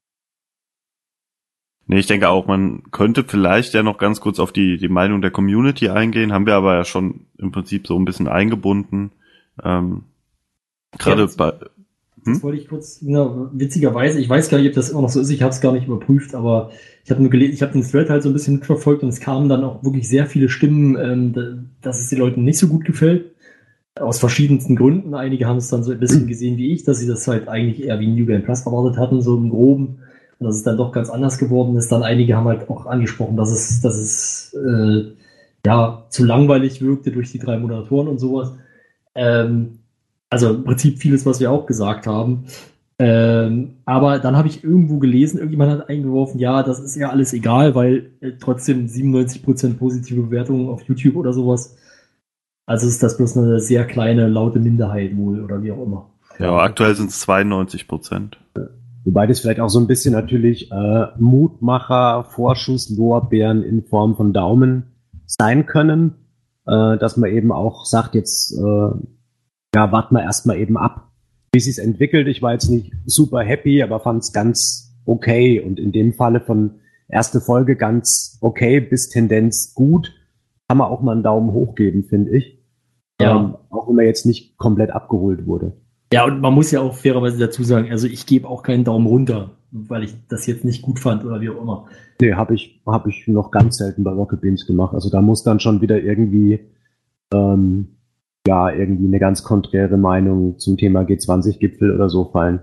Nee, ich denke auch, man könnte vielleicht ja noch ganz kurz auf die, die Meinung der Community eingehen, haben wir aber ja schon im Prinzip so ein bisschen eingebunden. Ähm, Gerade ja, bei... Hm? Das wollte ich kurz, na, witzigerweise, ich weiß gar nicht, ob das immer noch so ist, ich habe es gar nicht überprüft, aber ich habe nur gelesen, ich habe den Thread halt so ein bisschen mitverfolgt und es kamen dann auch wirklich sehr viele Stimmen, ähm, dass es den Leuten nicht so gut gefällt. Aus verschiedensten Gründen. Einige haben es dann so ein bisschen gesehen wie ich, dass sie das halt eigentlich eher wie New Game Plus erwartet hatten, so im Groben. Und dass es dann doch ganz anders geworden ist. Dann einige haben halt auch angesprochen, dass es, dass es äh, ja zu langweilig wirkte durch die drei Moderatoren und sowas. Ähm, also im Prinzip vieles, was wir auch gesagt haben. Ähm, aber dann habe ich irgendwo gelesen, irgendjemand hat eingeworfen, ja, das ist ja alles egal, weil äh, trotzdem siebenundneunzig Prozent positive Bewertungen auf YouTube oder sowas. Also ist das bloß eine sehr kleine, laute Minderheit wohl oder wie auch immer. Ja, aber aktuell sind es zweiundneunzig Prozent. Wobei das vielleicht auch so ein bisschen natürlich äh, Mutmacher, Vorschuss, Lorbeeren in Form von Daumen sein können, äh, dass man eben auch sagt, jetzt äh, ja, warten wir erstmal eben ab, wie es sich entwickelt. Ich war jetzt nicht super happy, aber fand es ganz okay und in dem Falle von erste Folge ganz okay bis Tendenz gut, kann man auch mal einen Daumen hoch geben, finde ich. Ja. Ähm, auch wenn man jetzt nicht komplett abgeholt wurde. Ja, und man muss ja auch fairerweise dazu sagen, also ich gebe auch keinen Daumen runter, weil ich das jetzt nicht gut fand oder wie auch immer. Nee, habe ich, hab ich noch ganz selten bei Rocket Beans gemacht. Also da muss dann schon wieder irgendwie ähm, ja, irgendwie eine ganz konträre Meinung zum Thema G zwanzig Gipfel oder so fallen.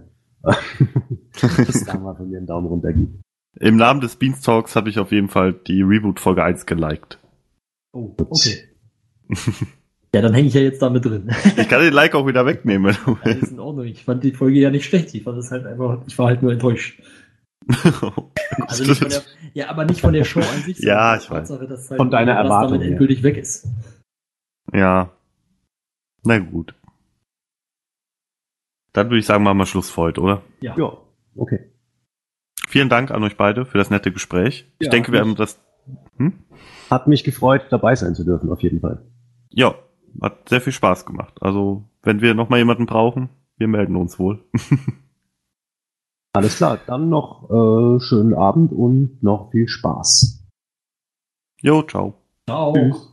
Dass da mal von mir einen Daumen runter gibt. Im Namen des Beanstalks habe ich auf jeden Fall die Reboot-Folge eins geliked. Oh, okay. Ja, dann hänge ich ja jetzt damit drin. Ich kann den Like auch wieder wegnehmen. Ja, ist in Ordnung. Ich fand die Folge ja nicht schlecht. Ich fand es halt einfach, ich war halt nur enttäuscht. Also nicht von der, ja, aber nicht von der Show an sich. Ja, ich weiß. Tatsache, dass halt Von deiner was Erwartung damit her. endgültig weg ist. Ja. Na gut. Dann würde ich sagen, machen wir Schluss für heute, oder? Ja. Ja, okay. Vielen Dank an euch beide für das nette Gespräch. Ich Ja, denke, wir ich- haben das... Hm? Hat mich gefreut, dabei sein zu dürfen, auf jeden Fall. Ja, hat sehr viel Spaß gemacht. Also, wenn wir nochmal jemanden brauchen, wir melden uns wohl. Alles klar, dann noch äh, schönen Abend und noch viel Spaß. Jo, ciao. Ciao. Tschüss.